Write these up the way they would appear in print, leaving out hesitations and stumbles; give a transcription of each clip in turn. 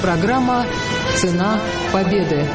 Программа «Цена победы».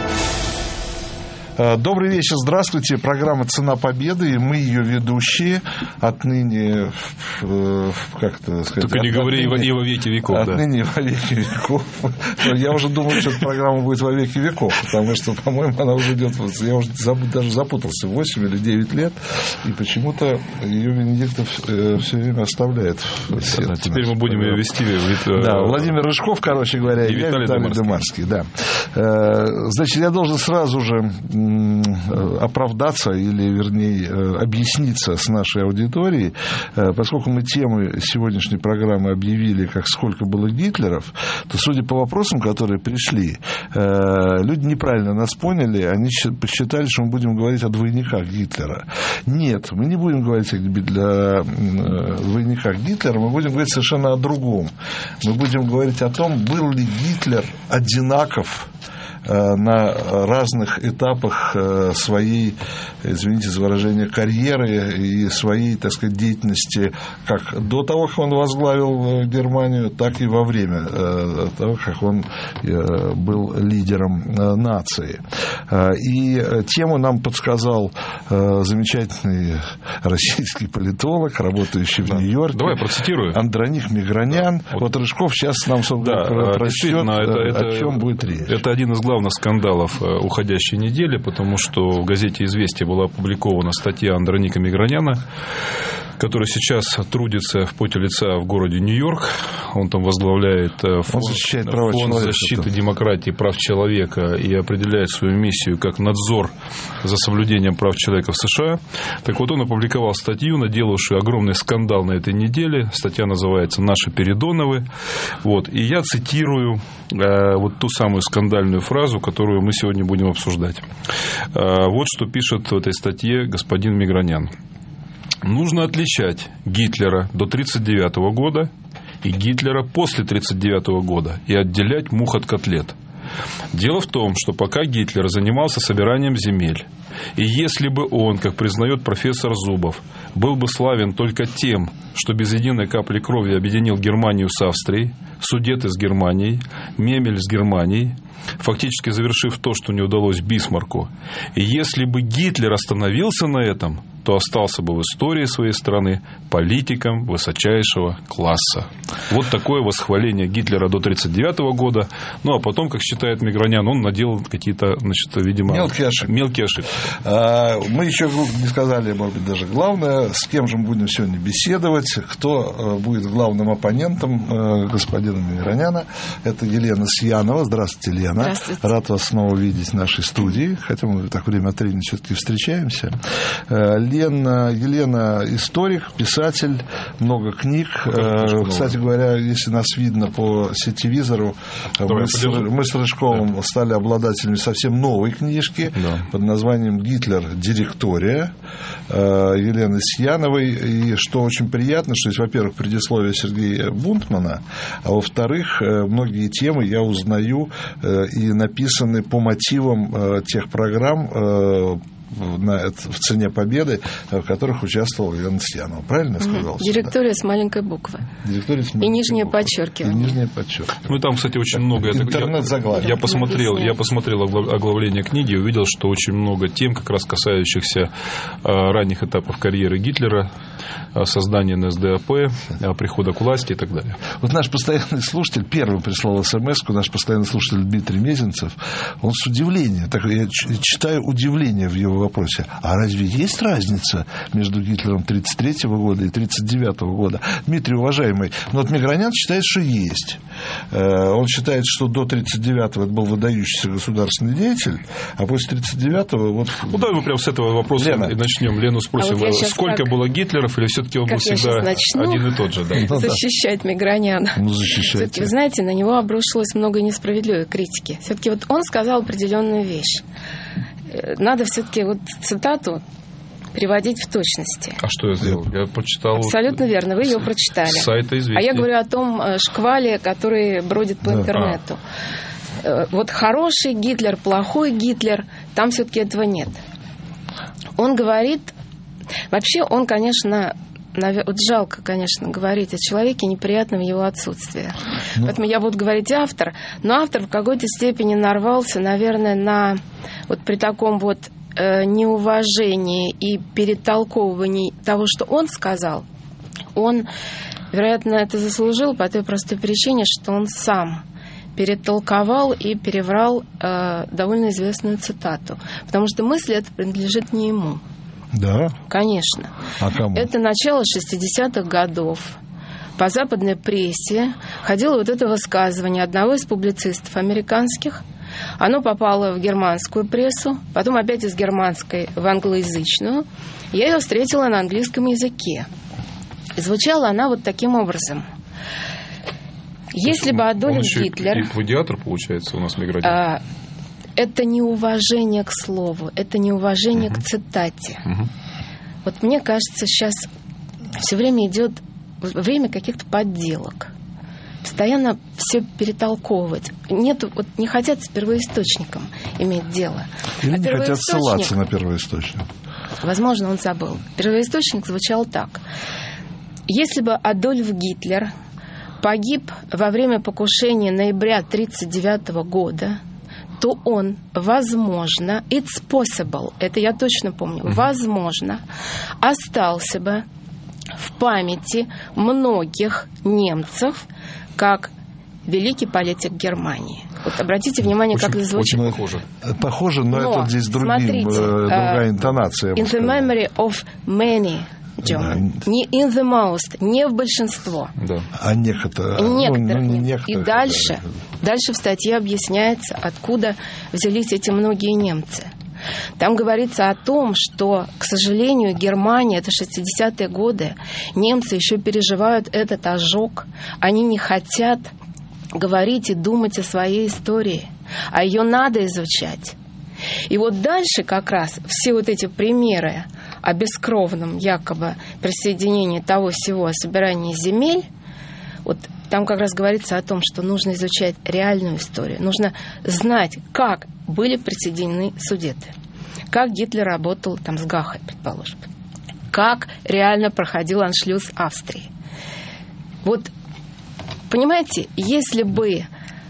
Добрый вечер, здравствуйте. Программа «Цена победы», и мы ее ведущие отныне, как это сказать... Только не говори и во веки веков. Отныне во веки веков. Я уже думаю, что эта программа будет во веки веков, потому что, по-моему, она уже идет... Я уже даже запутался, 8 или 9 лет, и почему-то ее Венедиктов все время оставляет. Теперь мы будем ее вести. Да, Владимир Рыжков, короче говоря, и я, Виталий Демарский. Да. Значит, я должен сразу же оправдаться или, вернее, объясниться с нашей аудиторией, поскольку мы темы сегодняшней программы объявили, как сколько было Гитлеров, то, судя по вопросам, которые пришли, люди неправильно нас поняли, они посчитали, что мы будем говорить о двойниках Гитлера. Нет, мы не будем говорить о двойниках Гитлера, мы будем говорить совершенно о другом. Мы будем говорить о том, был ли Гитлер одинаков на разных этапах своей, извините за выражение, карьеры и своей, так сказать, деятельности как до того, как он возглавил Германию, так и во время того, как он был лидером нации. И тему нам подсказал замечательный российский политолог, работающий в Нью-Йорке. Давай процитирую. Андроник Мигранян. Вот Рыжков сейчас нам прочтет, о чем будет речь. Это один из главных скандалов уходящей недели, потому что в газете «Известия» была опубликована статья Андроника Миграняна, который сейчас трудится в поте лица в городе Нью-Йорк. Он там возглавляет фонд защиты демократии, прав человека и определяет свою миссию как надзор за соблюдением прав человека в США. Так вот, он опубликовал статью, наделавшую огромный скандал на этой неделе. Статья называется «Наши Передоновы». Вот. И я цитирую вот ту самую скандальную фразу, которую мы сегодня будем обсуждать. Вот что пишет в этой статье господин Мигранян. Нужно отличать Гитлера до 1939 года и Гитлера после 1939 года и отделять мух от котлет. Дело в том, что пока Гитлер занимался собиранием земель, и если бы он, как признает профессор Зубов, был бы славен только тем, что без единой капли крови объединил Германию с Австрией, Судеты с Германией, Мемель с Германией, фактически завершив то, что не удалось Бисмарку, и если бы Гитлер остановился на этом, то остался бы в истории своей страны политиком высочайшего класса. Вот такое восхваление Гитлера до 1939 года. Ну, а потом, как считает Мигранян, он наделал какие-то, значит, видимо, мелкие ошибки. Мы еще не сказали, может быть, даже главное, с кем же мы будем сегодня беседовать, кто будет главным оппонентом господина Миграняна. Это Елена Сьянова. Здравствуйте, Елена. Здравствуйте. Рад вас снова видеть в нашей студии, хотя мы так время от времени все-таки встречаемся. Елена историк, писатель, много книг. Кстати говоря, если нас видно по сетевизору, мы с Рыжковым стали обладателями совсем новой книжки под названием «Гитлер. Директория» Елены Сьяновой. И что очень приятно, что есть, во-первых, предисловие Сергея Бунтмана, а во-вторых, многие темы я узнаю и написаны по мотивам тех программ, в «Цене победы», в которых участвовал Елена Сьянова. Правильно я сказал? Директория с маленькой буквы. И нижнее подчеркивание. Ну, и там, кстати, очень много... Интернет-заглавие. Я посмотрел оглавление книги и увидел, что очень много тем, как раз касающихся ранних этапов карьеры Гитлера, создания НСДАП, прихода к власти и так далее. Вот наш постоянный слушатель, первый прислал смс-ку, наш постоянный слушатель Дмитрий Мезенцев, он с удивлением, я читаю удивление в его вопросе. А разве есть разница между Гитлером 1933 года и 1939 года? Дмитрий, уважаемый, вот Мигранян считает, что есть. Он считает, что до 1939-го это был выдающийся государственный деятель, а после 1939-го... Вот... Ну, давай мы прямо с этого вопроса и начнем. Лену спросим, сколько было Гитлеров, или все-таки он был всегда один и тот же? Да? Защищать Миграняна. Защищайте. Вы знаете, на него обрушилось много несправедливой критики. Все-таки вот он сказал определенную вещь. Надо все-таки вот цитату приводить в точности. А что я сделал? Я прочитал... Абсолютно верно, вы ее прочитали. С сайта «Известия». А я говорю о том шквале, который бродит по интернету. Вот хороший Гитлер, плохой Гитлер, там все-таки этого нет. Он говорит... Вообще он, конечно, вот жалко, конечно, говорить о человеке, неприятно в его отсутствии. Поэтому я буду говорить автор, но автор в какой-то степени нарвался, наверное, на вот при таком вот неуважении и перетолковывании того, что он сказал, он, вероятно, это заслужил по той простой причине, что он сам перетолковал и переврал довольно известную цитату. Потому что мысль эта принадлежит не ему. Да? Конечно. А кому? Это начало 60-х годов. По западной прессе ходило вот это высказывание одного из публицистов американских. Оно попало в германскую прессу, потом опять из германской в англоязычную. Я ее встретила на английском языке. И звучала она вот таким образом. Если бы Адольф Гитлер... И плагиатор, получается, у нас мигрантов. Это неуважение к слову, это неуважение к цитате. Вот мне кажется, сейчас все время идет время каких-то подделок. Постоянно все перетолковывать. Нету, вот не хотят с первоисточником иметь дело. Или не хотят ссылаться на первоисточник. Возможно, он забыл. Первоисточник звучал так. Если бы Адольф Гитлер погиб во время покушения ноября 1939 года, то он, возможно, it's possible, это я точно помню, возможно, остался бы в памяти многих немцев как великий политик Германии. Вот обратите внимание, очень, как это звучит. Очень похоже. Похоже, но это здесь другая интонация. In the memory of many German. Да. Не in the most, не в большинство. Да. А некоторых. Некоторых. И дальше в статье объясняется, откуда взялись эти многие немцы. Там говорится о том, что, к сожалению, Германия, это 60-е годы, немцы еще переживают этот ожог. Они не хотят говорить и думать о своей истории, а ее надо изучать. И вот дальше как раз все вот эти примеры о бескровном якобы присоединении того всего, о собирании земель, вот там как раз говорится о том, что нужно изучать реальную историю, нужно знать, как были присоединены Судеты, как Гитлер работал там с Гахой, предположим, как реально проходил аншлюз Австрии. Вот, понимаете, если бы...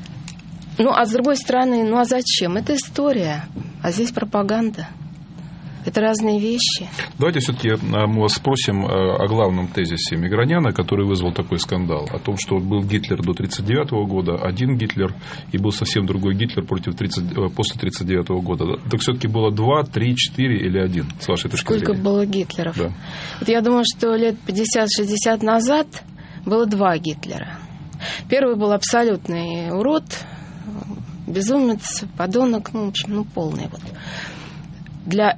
а с другой стороны, а зачем? Это история, а здесь пропаганда. Это разные вещи. Давайте все-таки мы вас спросим о главном тезисе Миграняна, который вызвал такой скандал. О том, что был Гитлер до 1939 года, один Гитлер, и был совсем другой Гитлер после 1939 года. Так все-таки было 2, 3, 4 или 1, с вашей точки зрения? Сколько было Гитлеров? Да. Вот я думаю, что лет 50-60 назад было 2 Гитлера. Первый был абсолютный урод, безумец, подонок, в общем, полный вот. Для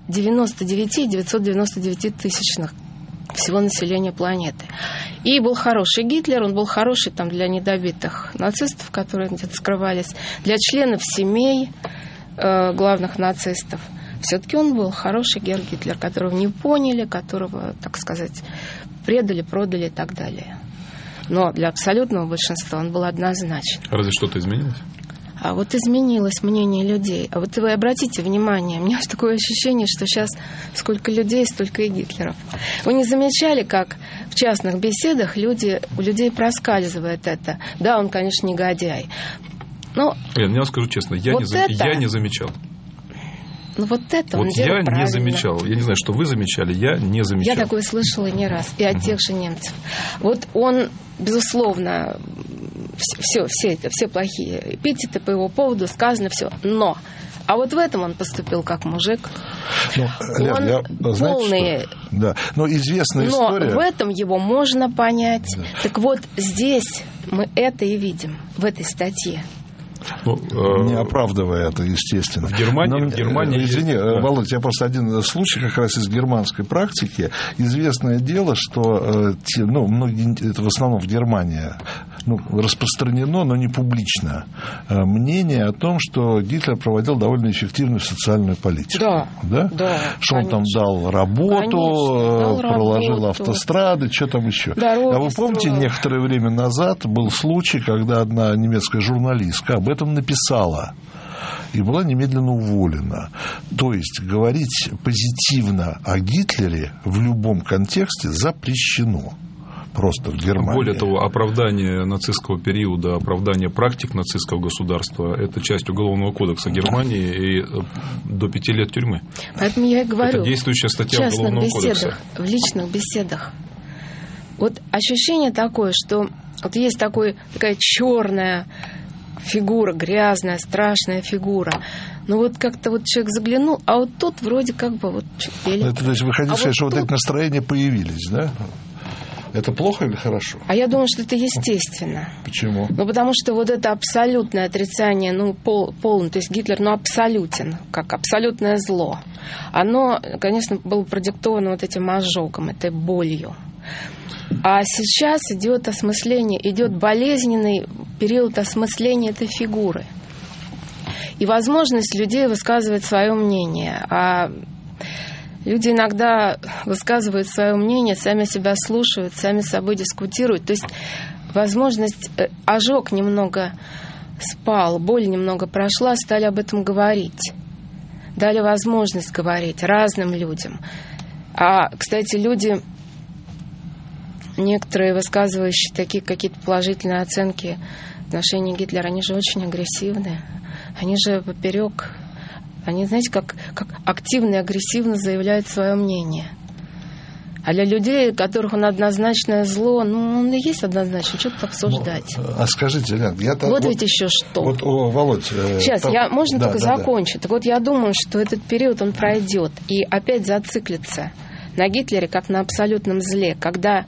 99,999 тысячных всего населения планеты. И был хороший Гитлер, он был хороший там для недобитых нацистов, которые где-то скрывались, для членов семей главных нацистов. Все-таки он был хороший Гитлер, которого не поняли, которого, так сказать, предали, продали и так далее. Но для абсолютного большинства он был однозначен. Разве что-то изменилось? А вот изменилось мнение людей. А вот вы обратите внимание, у меня такое ощущение, что сейчас сколько людей, столько и Гитлеров. Вы не замечали, как в частных беседах у людей проскальзывает это? Да, он, конечно, негодяй. Но я скажу честно, я не замечал. Вот это он делал правильно. Я не замечал. Я не знаю, что вы замечали, я не замечал. Я такое слышала не раз, и от тех же немцев. Вот он, безусловно, все плохие эпитеты по его поводу сказано, все. Но, а вот в этом он поступил как мужик. Полный... Да. Но известная история... Но в этом его можно понять. Да. Так вот, здесь мы это и видим, в этой статье. Не оправдывая это, естественно. В Германии извини, Володь, я просто один случай как раз из германской практики. Известное дело, что многие, это в основном в Германии, распространено, но не публично, мнение о том, что Гитлер проводил довольно эффективную социальную политику. Да? Что он там дал работу, проложил автострады, что там еще. А вы помните, некоторое время назад был случай, когда одна немецкая журналистка об этом написала. и была немедленно уволена. То есть говорить позитивно о Гитлере в любом контексте запрещено. Просто в Германии. Более того, оправдание нацистского периода, оправдание практик нацистского государства – это часть Уголовного кодекса Германии и до 5 лет тюрьмы. Поэтому я и говорю, это действующая статья Уголовного кодекса. В личных беседах. Вот ощущение такое, что вот есть такая черная фигура, грязная, страшная фигура. Но вот как-то вот человек заглянул, а вот тут вроде как бы вот чупели. Это, то есть вы хотите сказать, что вот эти настроения появились, да? Это плохо или хорошо? А я думаю, что это естественно. Почему? Ну, потому что вот это абсолютное отрицание, полное, то есть Гитлер, абсолютен, как абсолютное зло, оно, конечно, было продиктовано вот этим ожогом, этой болью. А сейчас идет осмысление, идет болезненный период осмысления этой фигуры. И возможность людей высказывать свое мнение. А люди иногда высказывают свое мнение, сами себя слушают, сами с собой дискутируют. То есть возможность, ожог немного спал, боль немного прошла, стали об этом говорить. Дали возможность говорить разным людям. А, кстати, люди, некоторые высказывающие такие какие-то положительные оценки в отношении Гитлера, они же очень агрессивные. Они же поперек. Они, знаете, как активно и агрессивно заявляют свое мнение. А для людей, у которых он однозначное зло, он и есть однозначно, что тут обсуждать. А скажите, Лен, вот ведь еще что. Вот, Володь... Сейчас, можно только закончить. Так вот, я думаю, что этот период, он пройдет и опять зациклится на Гитлере, как на абсолютном зле, когда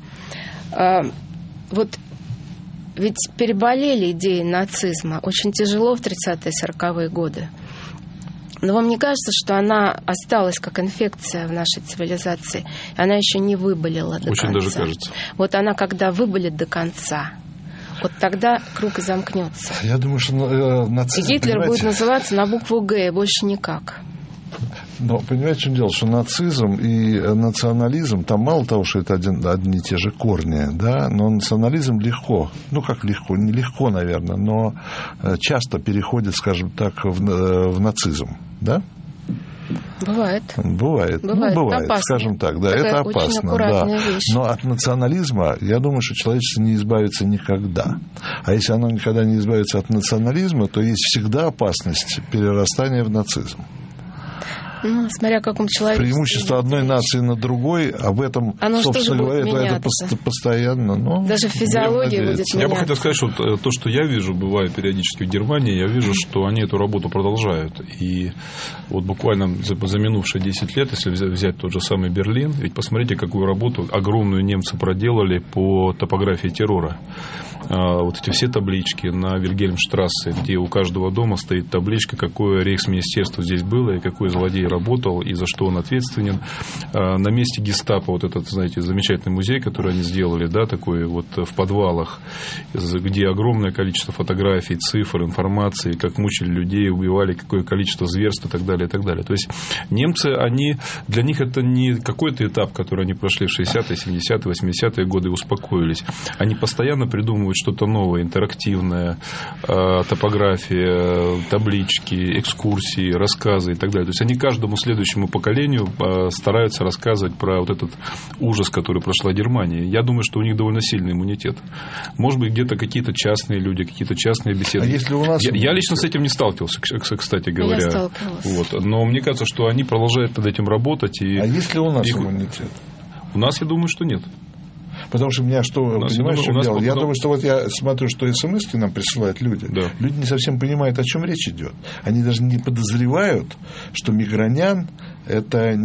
ведь переболели идеи нацизма очень тяжело в 30-е, 40-е годы. Но вам не кажется, что она осталась как инфекция в нашей цивилизации? Она еще не выболела до конца. Очень даже кажется. Вот она, когда выболит до конца, вот тогда круг и замкнется. Я думаю, что нацизм... И Гитлер будет называться на букву «Г», и больше никак. Но понимаете, в чем дело, что нацизм и национализм, там мало того, что это одни и те же корни, да, но национализм легко, нелегко, наверное, но часто переходит, скажем так, в нацизм, да? Бывает. Бывает, скажем так, да, это опасно, да. Но от национализма, я думаю, что человечество не избавится никогда. А если оно никогда не избавится от национализма, то есть всегда опасность перерастания в нацизм. Смотря как он человек. Преимущество одной нации над другой, об этом, собственно говоря, это постоянно. Даже в физиологии будет меняться. Я бы хотел сказать, что то, что я вижу, бывая периодически в Германии, я вижу, что они эту работу продолжают. И вот буквально за минувшие 10 лет, если взять тот же самый Берлин, ведь посмотрите, какую работу огромную немцы проделали по топографии террора. Вот эти все таблички на Вильгельмштрассе, где у каждого дома стоит табличка, какое рейхсминистерство здесь было и какой злодей работал и за что он ответственен. На месте гестапо, вот этот, знаете, замечательный музей, который они сделали, да, такой вот в подвалах, где огромное количество фотографий, цифр, информации, как мучили людей, убивали, какое количество зверств и так далее, и так далее. То есть немцы, для них это не какой-то этап, который они прошли в 60-е, 70-е, 80-е годы и успокоились. Они постоянно придумывают что-то новое, интерактивное, топография, таблички, экскурсии, рассказы и так далее. То есть они каждому следующему поколению стараются рассказывать про вот этот ужас, который прошла Германия. Я думаю, что у них довольно сильный иммунитет. Может быть, где-то какие-то частные люди, какие-то частные беседы. А если у нас... Я лично с этим не сталкивался, кстати говоря. Я сталкивалась. Вот. Но мне кажется, что они продолжают над этим работать. А есть ли у нас иммунитет? У нас, я думаю, что нет. Потому что меня понимаешь, что дело? Я думаю, что вот я смотрю, что смс-ки нам присылают люди. Да. Люди не совсем понимают, о чем речь идет. Они даже не подозревают, что Мигранян это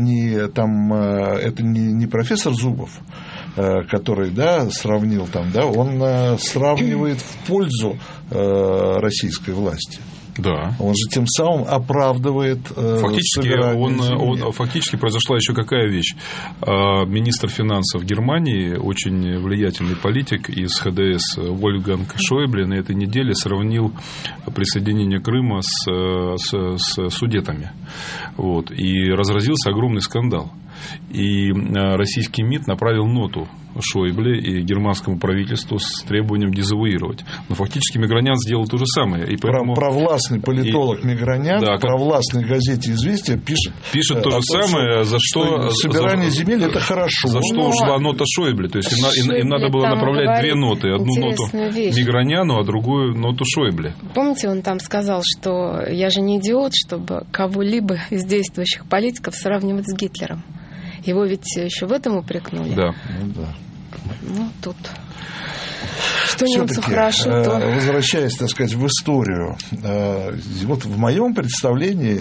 не профессор Зубов, который, сравнил там, он сравнивает в пользу российской власти. Да. Он же тем самым оправдывает фактически произошла еще какая вещь. Министр финансов Германии, очень влиятельный политик из ХДС Вольфганг Шойбле на этой неделе сравнил присоединение Крыма с Судетами. Вот. И разразился огромный скандал. И российский МИД направил ноту Шойбле и германскому правительству с требованием дезавуировать. Но фактически Мигранян сделал то же самое. И поэтому... Провластный политолог Мигранян в провластной газете «Известия» пишет то же самое, за что... Собирание земель – это хорошо. За что ушла нота Шойбле. То есть им надо было направлять две ноты. Одну ноту Миграняну, а другую ноту Шойбле. Помните, он там сказал, что я же не идиот, чтобы кого-либо из действующих политиков сравнивать с Гитлером. Его ведь еще в этом упрекнули. Да. Ну, тут... Что немцам хорошо, то... Возвращаясь, так сказать, в историю, вот в моем представлении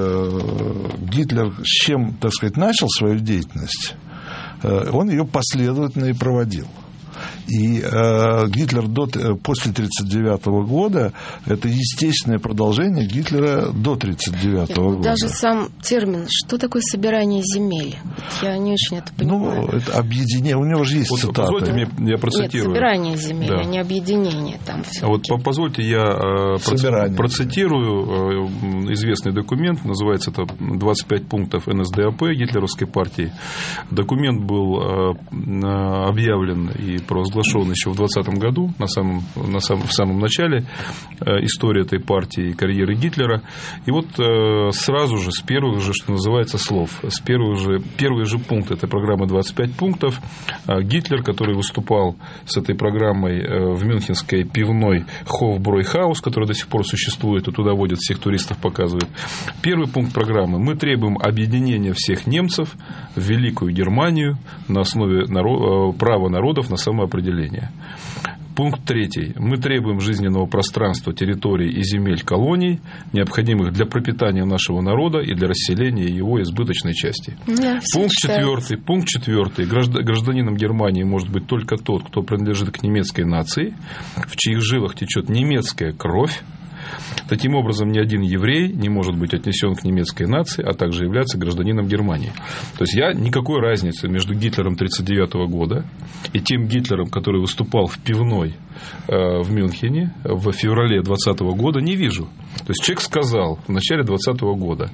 Гитлер с чем, так сказать, начал свою деятельность, он ее последовательно и проводил. И Гитлер после 1939 года – это естественное продолжение Гитлера до 1939 года. Даже сам термин, что такое собирание земель? Я не очень это понимаю. Ну, это объединение, у него же есть цитаты. Позвольте мне, я процитирую. Нет, собирание земель, а не объединение. Там вот позвольте я процитирую известный документ, называется это «25 пунктов НСДАП» гитлеровской партии. Документ был объявлен и провозглашен еще в 2020 году, в самом начале истории этой партии и карьеры Гитлера. И вот сразу же, с первых же, что называется, слов, первый же пункт этой программы «25 пунктов», Гитлер, который выступал с этой программой в мюнхенской пивной Хофбройхаус, которая до сих пор существует, и туда водят всех туристов, показывает. Первый пункт программы: мы требуем объединения всех немцев в Великую Германию на основе права народов на самоопределение. Пункт 3. Мы требуем жизненного пространства, территорий и земель колоний, необходимых для пропитания нашего народа и для расселения его избыточной части. Пункт 4. Гражданином Германии может быть только тот, кто принадлежит к немецкой нации, в чьих жилах течет немецкая кровь. Таким образом, ни один еврей не может быть отнесен к немецкой нации, а также являться гражданином Германии. То есть я никакой разницы между Гитлером 1939 года и тем Гитлером, который выступал в пивной в Мюнхене в феврале 2020 года, не вижу. То есть человек сказал в начале 2020 года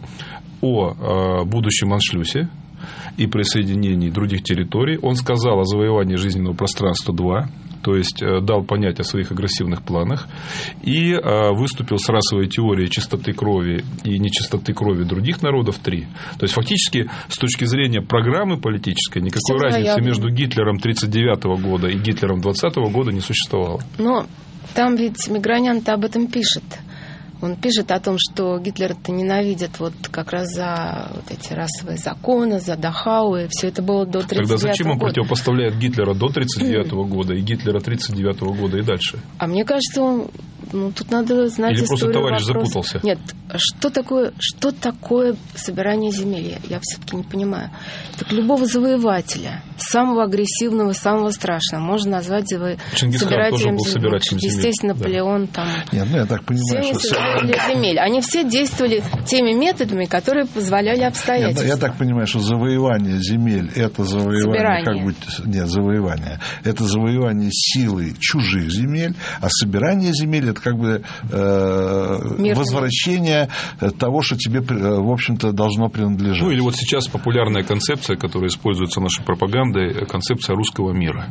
о будущем аншлюсе и присоединении других территорий. Он сказал о завоевании жизненного пространства 2, то есть дал понять о своих агрессивных планах, и выступил с расовой теорией чистоты крови и нечистоты крови других народов 3. То есть фактически с точки зрения программы политической никакой разницы между Гитлером 1939 года и Гитлером 2020 года не существовало. Но там ведь Мигранян-то об этом пишет. Он пишет о том, что Гитлер-то ненавидит вот как раз за вот эти расовые законы, за Дахау, и все это было до 1939 года. Тогда зачем он противопоставляет Гитлера до 1939 года и Гитлера 1939 года и дальше? А мне кажется, он... тут надо знать или историю. Или просто товарищ вопроса. Запутался? Нет, что такое собирание земель? Я все-таки не понимаю. Так любого завоевателя, самого агрессивного, самого страшного, можно назвать собирателем земель. Естественно, Наполеон там... Нет, я так понимаю, что... земель. Они все действовали теми методами, которые позволяли обстоятельства. Я так понимаю, что завоевание земель – это завоевание... Собирание. Завоевание. Это завоевание силой чужих земель, а собирание земель – это возвращение того, что тебе, в общем-то, должно принадлежать. Ну, или вот сейчас популярная концепция, которая используется нашей пропагандой, концепция русского мира.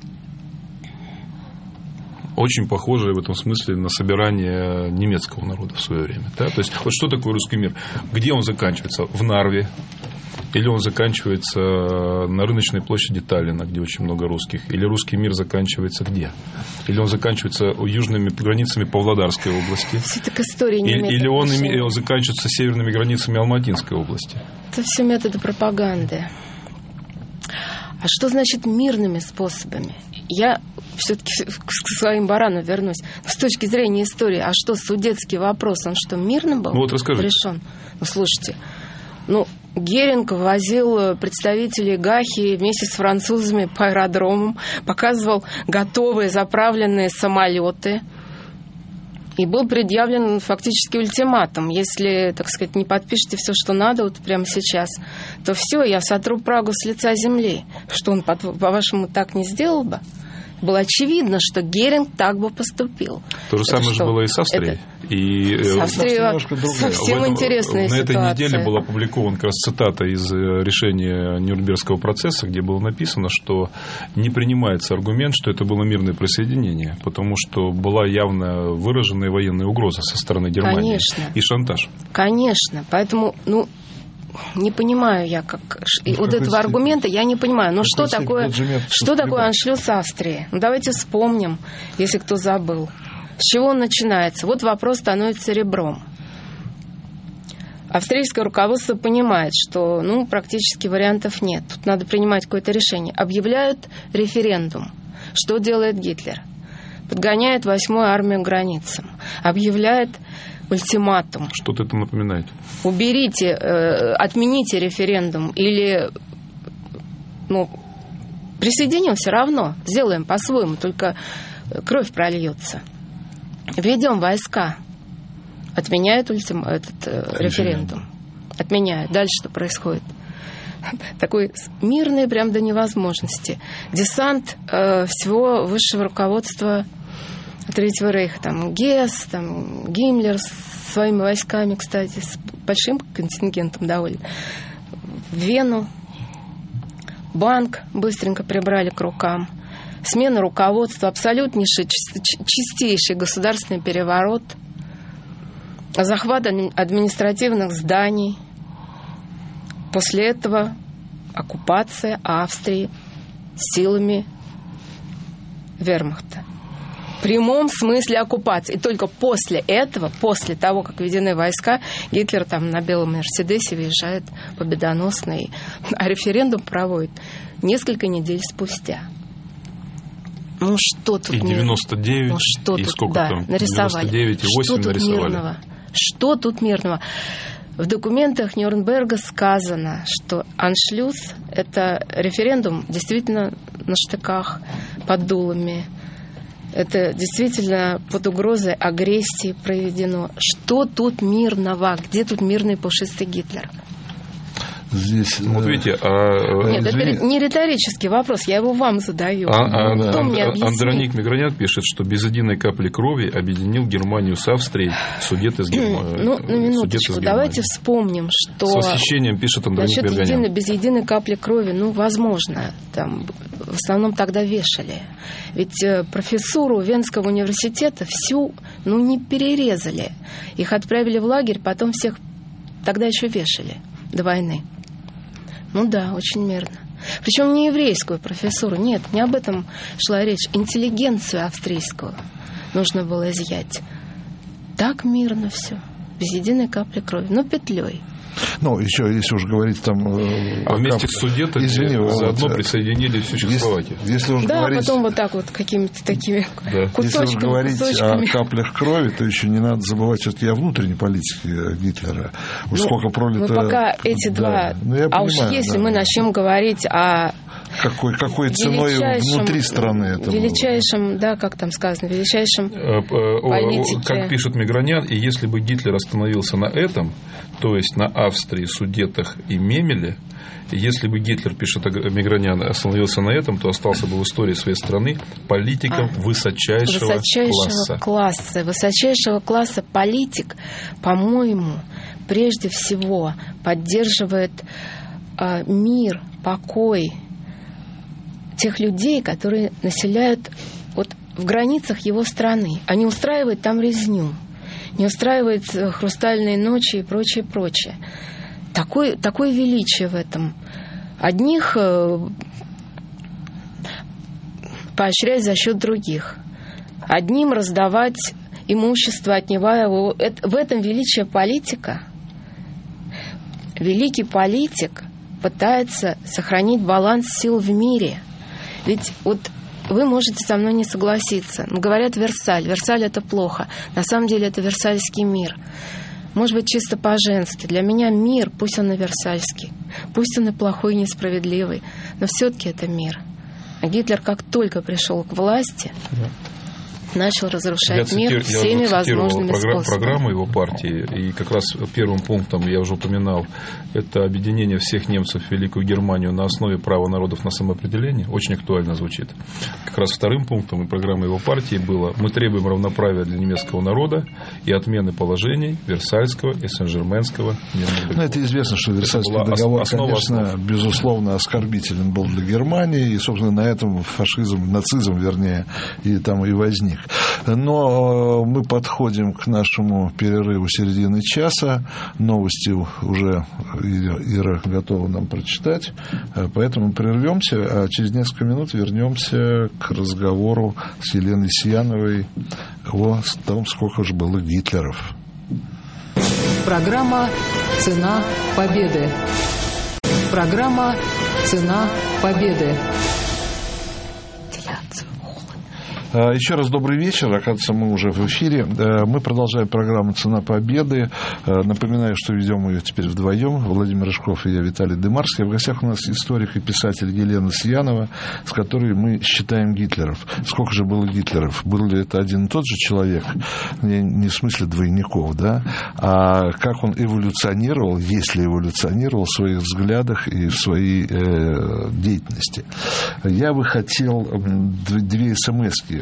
Очень похожее в этом смысле на собирание немецкого народа в свое время. Да? То есть, вот что такое русский мир? Где он заканчивается? В Нарве? Или он заканчивается на рыночной площади Таллина, где очень много русских? Или русский мир заканчивается где? Или он заканчивается южными границами Павлодарской области? Все так история не имеет или он заканчивается северными границами Алматинской области? Это все методы пропаганды. А что значит мирными способами? Я все-таки к своим баранам вернусь. С точки зрения истории, а что, судетский вопрос, он что, мирно был решен? Ну, слушайте, Геринг возил представителей Гахи вместе с французами по аэродромам, показывал готовые заправленные самолеты. И был предъявлен фактически ультиматум. Если, так сказать, не подпишете все, что надо, вот прямо сейчас, то все, я сотру Прагу с лица земли. Что он, по-вашему, так не сделал бы? было очевидно, что Геринг так бы поступил. То же самое же было и с Австрией. С Австрией совсем интересная ситуация. На этой неделе была опубликована как раз цитата из решения Нюрнбергского процесса, где было написано, что не принимается аргумент, что это было мирное присоединение, потому что была явно выраженная военная угроза со стороны Германии. Конечно. И шантаж. Конечно. Поэтому, не понимаю я, вот этого аргумента я не понимаю. Но что такое аншлюс Австрии? Давайте вспомним, если кто забыл. С чего он начинается? Вот вопрос становится ребром. Австрийское руководство понимает, что практически вариантов нет. Тут надо принимать какое-то решение. Объявляют референдум. Что делает Гитлер? Подгоняет 8-ю армию к границам. Объявляет ультиматум. Что-то это напоминает. Уберите, отмените референдум или присоединим все равно, сделаем по-своему, только кровь прольется. Введем войска. Отменяют референдум. Отменяют. Дальше что происходит? Такой мирный прям до невозможности. Десант всего высшего руководства Третьего рейха, Гесс, Гиммлер с своими войсками, кстати, с большим контингентом довольно, в Вену. Банк быстренько прибрали к рукам. Смена руководства, абсолютнейший, чистейший государственный переворот, захват административных зданий. После этого оккупация Австрии силами вермахта. В прямом смысле оккупации. И только после этого, после того, как введены войска, Гитлер на белом Мерседесе въезжает победоносно, а референдум проводит несколько недель спустя. Что тут и 99, что и тут, сколько там? Нарисовали. 99 и 8 нарисовали. Что тут мирного? В документах Нюрнберга сказано, что аншлюс – это референдум действительно на штыках, под дулами. Это действительно под угрозой агрессии проведено. Что тут мирного? Где тут мирный пушистый Гитлер? Здесь, видите, нет, это не риторический вопрос, я его вам задаю. Андроник Мигранян пишет, что без единой капли крови объединил Германию с Австрией Судеты с Германией. Минуточку, давайте вспомним, что... С восхищением пишет Андроник Мигранян. Без единой капли крови, возможно, в основном тогда вешали. Ведь профессуру Венского университета всю, не перерезали. Их отправили в лагерь, потом всех тогда еще вешали до войны. Да, очень мирно. Причем не еврейскую профессуру. Нет, не об этом шла речь. Интеллигенцию австрийскую нужно было изъять. Так мирно все. Без единой капли крови. Петлей. Еще, если уж говорить вместе с Судетами заодно присоединили всю Чехословакию. Если уж говорить, потом вот так вот какими-то такими кусочками. Если уж говорить о каплях крови, то еще не надо забывать все-таки о внутренней политике Гитлера. Сколько пролито... пока эти два... уж если мы начнем говорить о... Какой ценой внутри страны это величайшем, как там сказано, величайшем политике. Как пишет Мигранян, и если бы Гитлер остановился на этом, то есть на Австрии, Судетах и Мемеле, если бы Гитлер, пишет Мигранян, остановился на этом, то остался бы в истории своей страны политиком высочайшего класса. Высочайшего класса политик, по-моему, прежде всего поддерживает мир, покой тех людей, которые населяют в границах его страны, а не устраивает там резню, не устраивает хрустальные ночи и прочее. Такое величие в этом. Одних поощрять за счет других. Одним раздавать имущество, отнимая его. В этом величие политика. Великий политик пытается сохранить баланс сил в мире. Ведь вы можете со мной не согласиться. Но говорят Версаль. Версаль – это плохо. На самом деле это Версальский мир. Может быть, чисто по-женски. Для меня мир, пусть он и версальский, пусть он и плохой, и несправедливый, но все-таки это мир. А Гитлер, как только пришел к власти, начал разрушать мир всеми возможными способами. Программу его партии, и как раз первым пунктом, я уже упоминал, это объединение всех немцев в Великую Германию на основе права народов на самоопределение. Очень актуально звучит. Как раз вторым пунктом и программы его партии было: мы требуем равноправия для немецкого народа и отмены положений Версальского и Сен-Жерменского мирных договоров. Это известно, что Версальский договор, конечно, безусловно, оскорбителен был для Германии, и, собственно, на этом нацизм, вернее, и там и возник. Но мы подходим к нашему перерыву середины часа. Новости уже Ира готова нам прочитать. Поэтому прервемся, а через несколько минут вернемся к разговору с Еленой Сияновой о том, сколько же было Гитлеров. Программа «Цена победы». Программа «Цена победы». Еще раз добрый вечер. Оказывается, мы уже в эфире. Мы продолжаем программу «Цена победы». Напоминаю, что ведем ее теперь вдвоем. Владимир Рыжков и я, Виталий Дымарский. В гостях у нас историк и писатель Елена Сиянова, с которой мы считаем Гитлеров. Сколько же было Гитлеров? Был ли это один и тот же человек? Не в смысле двойников, да? А как он эволюционировал, если эволюционировал в своих взглядах и в своей деятельности. Я бы хотел две смс-ки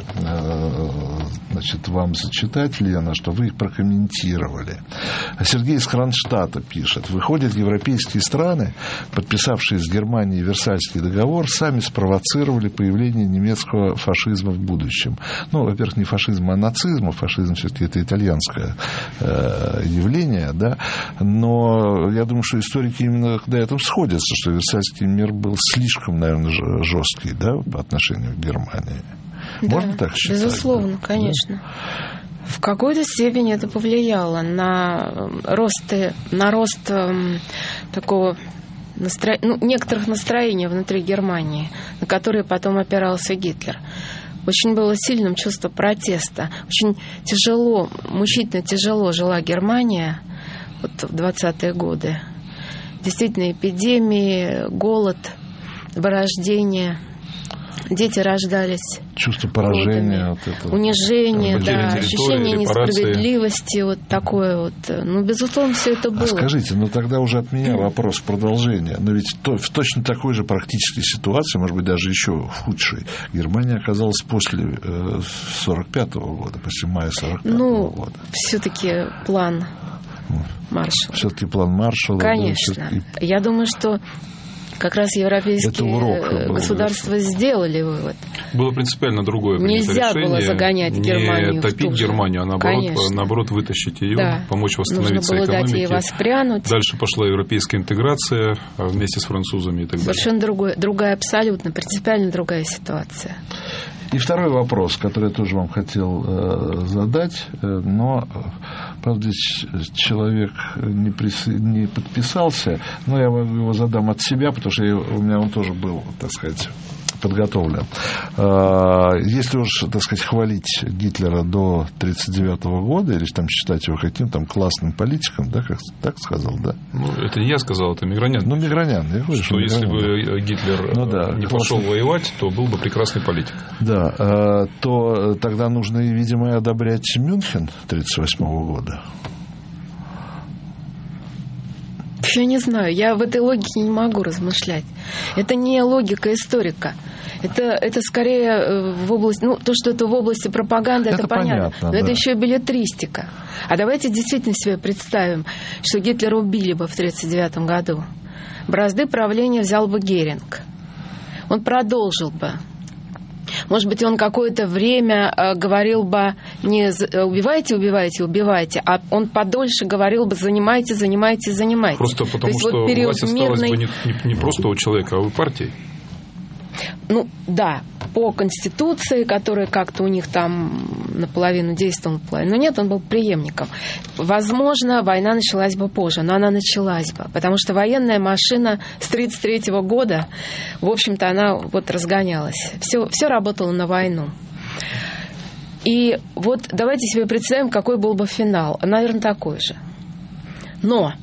вам зачитать, Лена, что вы их прокомментировали. Сергей из Кронштадта пишет: выходят, европейские страны, подписавшие с Германией Версальский договор, сами спровоцировали появление немецкого фашизма в будущем. Ну, во-первых, не фашизма, а нацизма. Фашизм все-таки это итальянское явление, да. Но я думаю, что историки именно на этом сходятся, что Версальский мир был слишком, наверное, жесткий, да, по отношению к Германии. Можно так считать? Безусловно, конечно. В какой-то степени это повлияло на рост такого некоторых настроений внутри Германии, на которые потом опирался Гитлер. Очень было сильным чувство протеста. Очень тяжело, мучительно тяжело жила Германия в 20-е годы. Действительно, эпидемии, голод, вырождение. Дети рождались. Чувство поражения, вот это, унижение, да, ощущение несправедливости, вот такое вот. Безусловно, все это было. Скажите, тогда уже от меня вопрос в продолжение. Но ведь в точно такой же практической ситуации, может быть, даже еще худшей, Германия оказалась после 45-го года, после мая 45-го года. Все-таки план Маршалла. Все-таки план Маршалла. Конечно. Да, я думаю, что как раз европейские государства сделали вывод. Было принципиально другое нельзя решение. Было загонять Германию не топить Германию, а наоборот вытащить ее, помочь восстановиться экономике. Нужно было дать ей воспрянуть. Дальше пошла европейская интеграция вместе с французами и так далее. Совершенно другая, абсолютно, принципиально другая ситуация. И второй вопрос, который я тоже вам хотел задать, но, правда, человек не подписался, но я его задам от себя, потому что у меня он тоже был, так сказать, подготовлен. Если уж, так сказать, хвалить Гитлера до 1939 года, или там считать его каким-то классным политиком, да, как так сказал, да? Это не я сказал, это Мигранян. Мигранян. Я говорю, что если бы Гитлер не пошел воевать, то был бы прекрасный политик. Да, то тогда нужно, видимо, и одобрять Мюнхен 1938 года. Я не знаю, я в этой логике не могу размышлять. Это не логика историка. Это скорее в области... то, что это в области пропаганды, это понятно. Но это еще и беллетристика. А давайте действительно себе представим, что Гитлера убили бы в 1939 году. Бразды правления взял бы Геринг. Он продолжил бы. Может быть, он какое-то время говорил бы не убивайте, убивайте, убивайте, а он подольше говорил бы занимайте, занимайте, занимайте. Просто потому, что власть осталась бы не просто у человека, а у партии. Да, по Конституции, которая как-то у них там наполовину действовала, но нет, он был преемником. Возможно, война началась бы позже, но она началась бы, потому что военная машина с 1933 года, в общем-то, она разгонялась. Все работало на войну. И давайте себе представим, какой был бы финал. Наверное, такой же. Но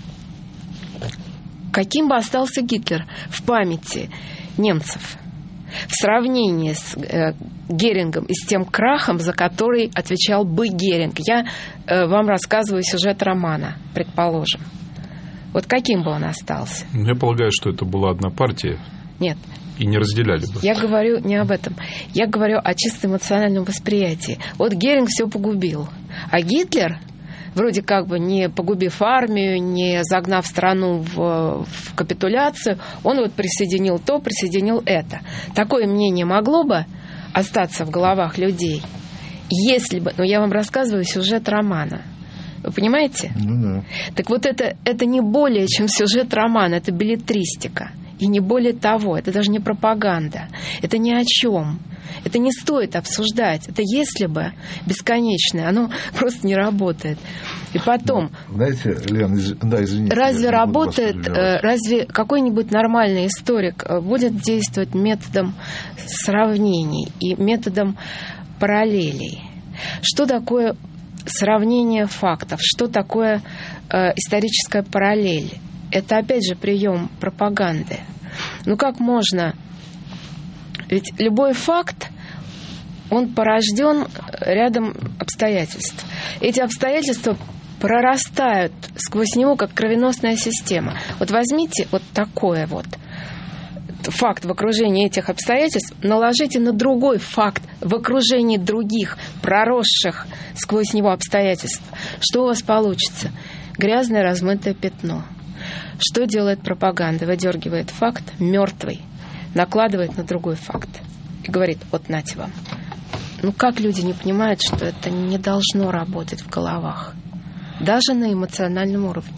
каким бы остался Гитлер в памяти немцев? в сравнении с Герингом и с тем крахом, за который отвечал бы Геринг. Я вам рассказываю сюжет романа, предположим. Вот каким бы он остался? Я полагаю, что это была одна партия. Нет. И не разделяли бы. Я говорю не об этом. Я говорю о чисто эмоциональном восприятии. Вот Геринг все погубил. А Гитлер, вроде как бы не погубив армию, не загнав страну в капитуляцию, он вот присоединил то, присоединил это. Такое мнение могло бы остаться в головах людей, если бы... Ну, я вам рассказываю сюжет романа. Вы понимаете? Ну, да. Так вот это не более чем сюжет романа, это беллетристика. И не более того, это даже не пропаганда. Это ни о чем. Это не стоит обсуждать. Это если бы бесконечное, оно просто не работает. И потом... Знаете, Лен, извините. Разве работает, разве какой-нибудь нормальный историк будет действовать методом сравнений и методом параллелей? Что такое сравнение фактов? Что такое историческая параллель? Это, опять же, прием пропаганды. Ну, как можно... Ведь любой факт, он порожден рядом обстоятельств. Эти обстоятельства прорастают сквозь него, как кровеносная система. Вот возьмите вот такое вот факт в окружении этих обстоятельств, наложите на другой факт в окружении других, проросших сквозь него обстоятельств. Что у вас получится? Грязное размытое пятно. Что делает пропаганда? Выдергивает факт мертвый, накладывает на другой факт и говорит: вот нате вам. Ну как люди не понимают, что это не должно работать в головах, даже на эмоциональном уровне?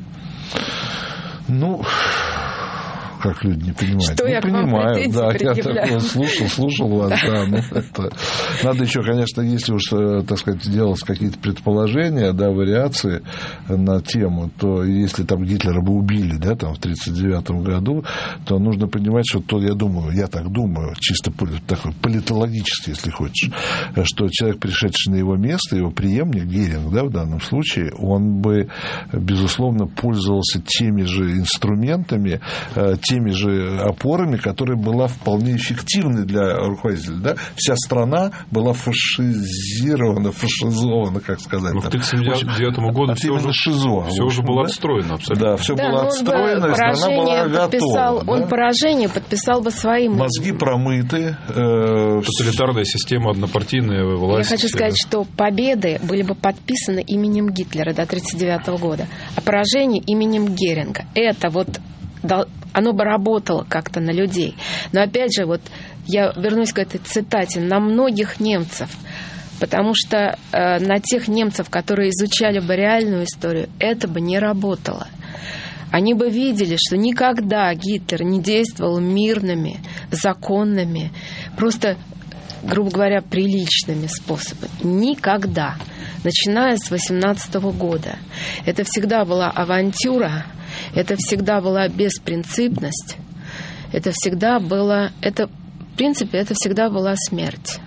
Ну, как люди не понимают. Что я понимаю, да, предъявляю. Я слушал вас, да. Ну, это... Надо еще, конечно, если уж, так сказать, делать какие-то предположения, да, вариации на тему, то если там Гитлера бы убили, да, там в 1939 году, то нужно понимать, что то, я так думаю, чисто такой политологически, если хочешь, что человек, пришедший на его место, его преемник, Геринг, да, в данном случае, он бы, безусловно, пользовался теми же инструментами, теми же опорами, которые была вполне эффективной для руководителя. Да? Вся страна была фашизована, как сказать. Ну, к 1939 году все уже было отстроено абсолютно. Да, все было отстроено, и страна была готова. Он поражение подписал бы своим. Мозги промыты. Тоталитарная система, однопартийная власть. Я хочу сказать, что победы были бы подписаны именем Гитлера до 1939 года, а поражение именем Геринга. Это вот... Оно бы работало как-то на людей. Но опять же, вот я вернусь к этой цитате, на многих немцев, потому что на тех немцев, которые изучали бы реальную историю, это бы не работало. Они бы видели, что никогда Гитлер не действовал мирными, законными, просто, грубо говоря, приличными способами. Никогда. Начиная с 1918 года. Это всегда была авантюра, это всегда была беспринципность, это всегда было... в принципе, это всегда была смерть.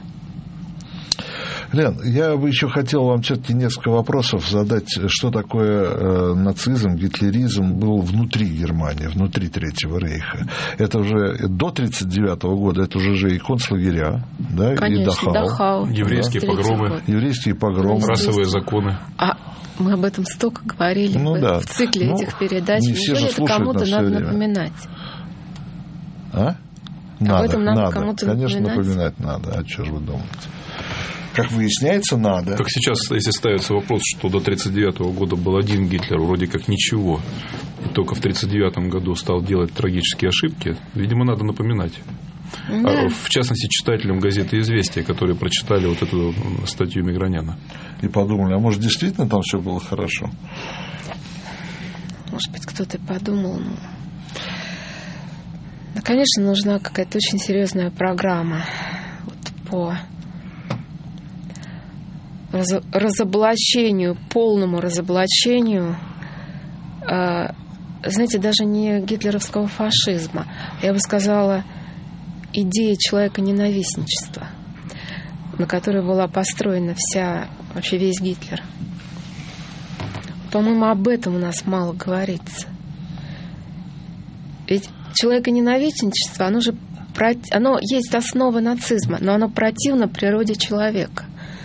Лен, я бы еще хотел вам все-таки несколько вопросов задать, что такое нацизм, гитлеризм был внутри Германии, внутри Третьего рейха. Это уже до 1939 года, это уже и концлагеря, да, конечно, и Дахау. Еврейские погромы. Еврейские погромы. Расовые законы. Мы об этом столько говорили в цикле этих передач. Неужели это кому-то надо напоминать? Надо, об этом надо кому-то конечно, напоминать. Напоминать надо. А что же вы думаете? Как выясняется, надо. Как сейчас, если ставится вопрос, что до 1939 года был один Гитлер, вроде как ничего, и только в 1939 году стал делать трагические ошибки, видимо, надо напоминать. Да. В частности, читателям газеты «Известия», которые прочитали вот эту статью Миграняна. И подумали, а может, действительно там все было хорошо? Может быть, кто-то подумал, ну, конечно, нужна какая-то очень серьезная программа по разоблачению, полному разоблачению, знаете, даже не гитлеровского фашизма, я бы сказала, идеи человека-ненавистничества, на которой была построена вообще весь Гитлер. По-моему, об этом у нас мало говорится. Ведь человека-ненавистничество, оно же оно есть основа нацизма, но оно противно природе человека.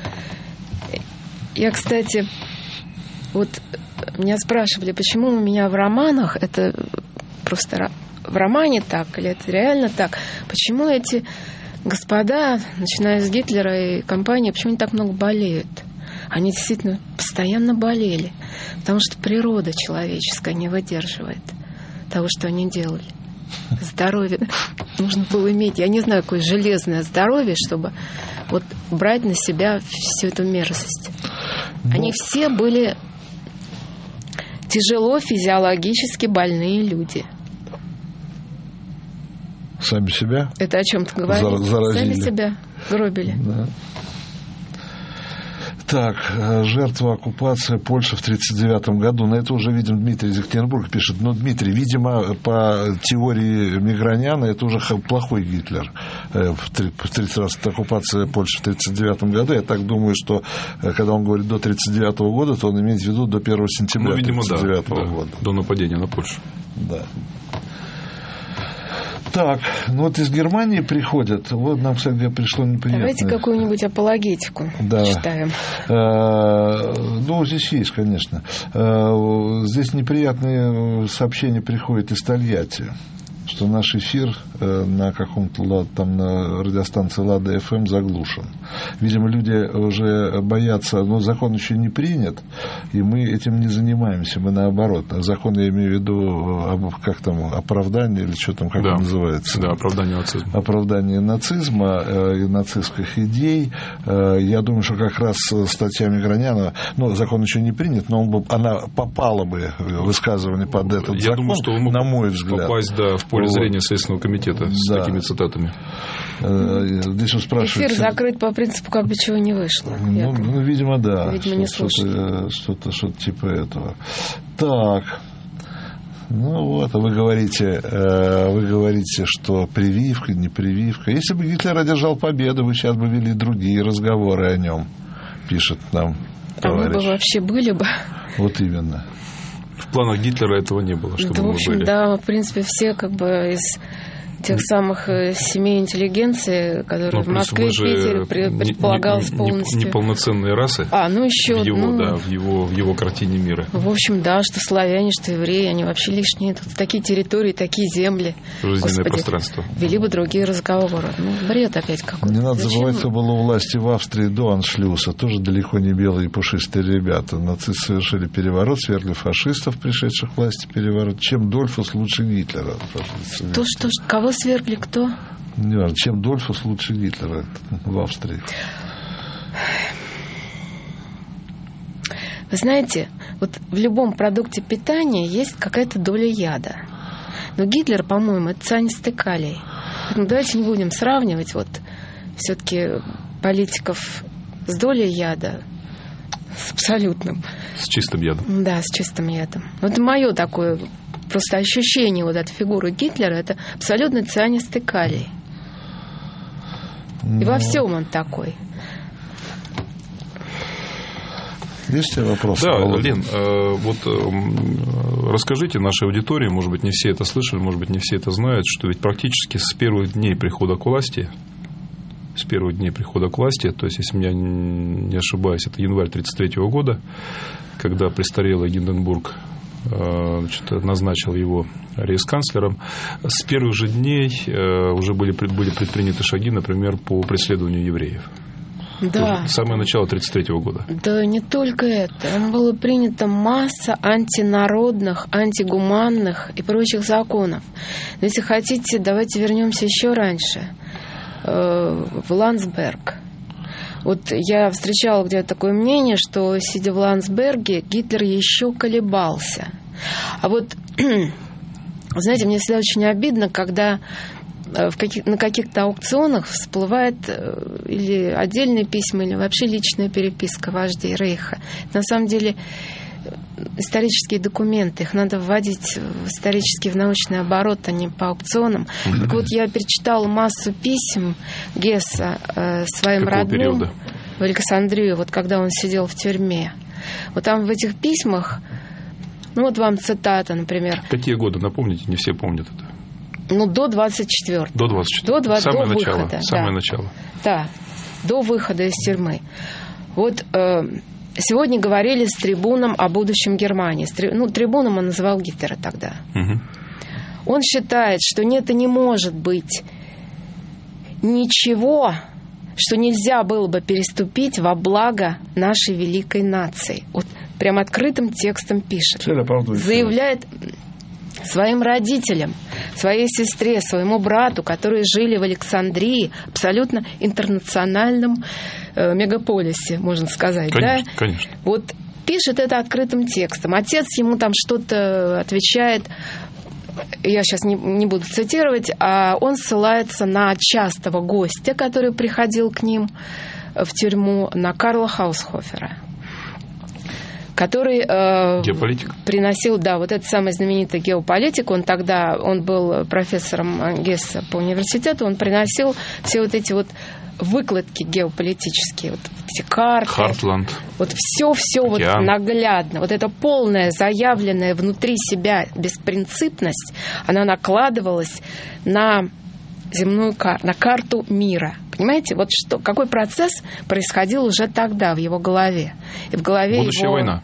Я, кстати, вот меня спрашивали, почему у меня в романах, это просто в романе так, или это реально так, почему эти господа, начиная с Гитлера и компании, почему они так много болеют? Они действительно постоянно болели, потому что природа человеческая не выдерживает того, что они делали. Здоровье нужно было иметь, я не знаю, какое железное здоровье, чтобы вот брать на себя всю эту мерзость. Они все были тяжело физиологически больные люди. Сами себя? Это о чем-то говорит? Заразили. Сами себя гробили. Да. Так, жертва оккупации Польши в 1939 году. На это уже, видим, Дмитрий из Екатеринбурга пишет. Но, Дмитрий, видимо, по теории Миграняна, это уже плохой Гитлер. В 30 раз оккупация Польши в 1939 году. Я так думаю, что когда он говорит до 1939 года, то он имеет в виду до 1 сентября 1939 года. До нападения на Польшу. Да. Так, ну вот из Германии приходят. Вот нам, кстати, пришло неприятное. Давайте какую-нибудь апологетику читаем. Ну, здесь есть, конечно. Здесь неприятные сообщения приходят из Тольятти, что наш эфир на каком-то там на радиостанции Лада ФМ заглушен. Видимо, люди уже боятся, но закон еще не принят, и мы этим не занимаемся, мы наоборот. Закон, я имею в виду, как там, оправдание или что там, как это называется? Да, оправдание нацизма. Оправдание нацизма и нацистских идей. Я думаю, что как раз статья Миграняна, ну, закон еще не принят, но она попала бы высказывание под этот закон, думаю, что он мог на мой взгляд. Попасть, да, в поле зрения Следственного комитета с такими цитатами. Здесь он спрашивает... Эфир закрыт по принципу, как бы чего не вышло. Ну, видимо, да. Видимо, не слушали. Что-то типа этого. Так. Ну вот, вы говорите, что прививка, не прививка. Если бы Гитлер одержал победу, вы сейчас бы вели другие разговоры о нем, пишет нам товарищ. А мы бы вообще были бы. Вот именно. В планах Гитлера этого не было, чтобы в общем, мы были. Да, в принципе, все как бы из тех самых семей интеллигенции, которые в Москве и Питере предполагалось полностью. Неполноценные расы. Еще в его картине мира. В общем, да, что славяне, что евреи, они вообще лишние. Тут такие территории, такие земли. Жизненное пространство. Вели бы другие разговоры. Бред опять какой-то. Не надо забывать, кто был у власти в Австрии до аншлюса. Тоже далеко не белые и пушистые ребята. Нацисты совершили переворот, свергли фашистов, пришедших к власти переворот. Чем Дольфус лучше Гитлера? Кого свергли, кто? Не важно, чем Дольфус лучше Гитлера в Австрии. Вы знаете, вот в любом продукте питания есть какая-то доля яда. Но Гитлер, по-моему, это цианистый калий. Поэтому давайте не будем сравнивать вот все-таки политиков с долей яда с абсолютным. С чистым ядом. Да, с чистым ядом. Вот мое такое просто ощущение вот от фигуры Гитлера, это абсолютно цианистый калий. И во всем он такой. Есть у тебя вопросы? Да, Лен, вот расскажите нашей аудитории, может быть, не все это слышали, может быть, не все это знают, что ведь практически с первых дней прихода к власти, то есть, если я не ошибаюсь, это январь 1933 года, когда престарелый Гинденбург назначил его рейхсканцлером, с первых же дней уже были предприняты шаги, например, по преследованию евреев. Да. Самое начало 1933 года. Да, не только это. Там была принята масса антинародных, антигуманных и прочих законов. Но если хотите, давайте вернемся еще раньше, в Ландсберг. Вот я встречала где-то такое мнение, что, сидя в Ландсберге, Гитлер еще колебался. А вот, знаете, мне всегда очень обидно, когда на каких-то аукционах всплывает или отдельные письма, или вообще личная переписка вождей Рейха. На самом деле исторические документы, их надо вводить в исторический, в научный оборот, а не по аукционам. Так вот, я перечитала массу писем Гесса своим Какого родным периода? В Александрию, вот когда он сидел в тюрьме. Вот там в этих письмах, ну вот вам цитата, например. Какие годы, напомните, не все помнят это. Ну, до 24-го. До 24-го. Самое начало. Выхода, самое начало. Да, до выхода из тюрьмы. Вот сегодня говорили с трибуном о будущем Германии. Трибуном он называл Гитлера тогда. Угу. Он считает, что нет и не может быть ничего, что нельзя было бы переступить во благо нашей великой нации. Вот прям открытым текстом пишет. Заявляет своим родителям, своей сестре, своему брату, которые жили в Александрии, абсолютно интернациональном мегаполисе, можно сказать. Конечно, да? Конечно. Вот пишет это открытым текстом. Отец ему там что-то отвечает, я сейчас не буду цитировать, а он ссылается на частого гостя, который приходил к ним в тюрьму, на Карла Хаусхофера, который приносил, вот этот самый знаменитый геополитик, он был профессором Гесса по университету, он приносил все вот эти вот выкладки геополитические, вот эти карты. Хартланд. Вот все вот наглядно. Вот эта полная, заявленная внутри себя беспринципность, она накладывалась на земную карту, на карту мира. Понимаете, вот какой процесс происходил уже тогда в его голове. И в голове будущая война.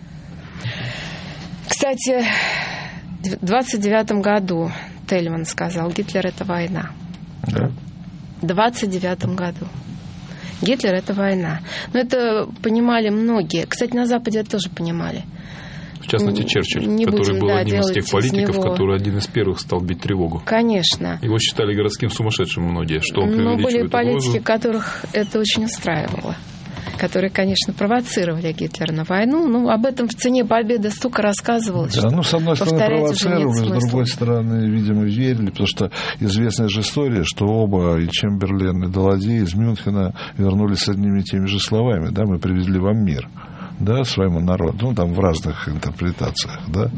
Кстати, в 29 году Тельман сказал, Гитлер — это война. Да. В 29 году. Гитлер — это война. Но это понимали многие. Кстати, на Западе это тоже понимали. В частности, Черчилль, который был одним из тех политиков, который один из первых стал бить тревогу. Конечно. Его считали городским сумасшедшим многие, что он преувеличивает угрозу. Но были политики, которых это очень устраивало, которые, конечно, провоцировали Гитлера на войну. Об этом в «Цене победы» столько рассказывалось. Да, с одной стороны провоцировали, с другой стороны, видимо, верили, потому что известная же история, что оба, и Чемберлен, и Даладье из Мюнхена вернулись с одними и теми же словами. Да, мы привезли вам мир. Да, своему народу, там в разных интерпретациях, да,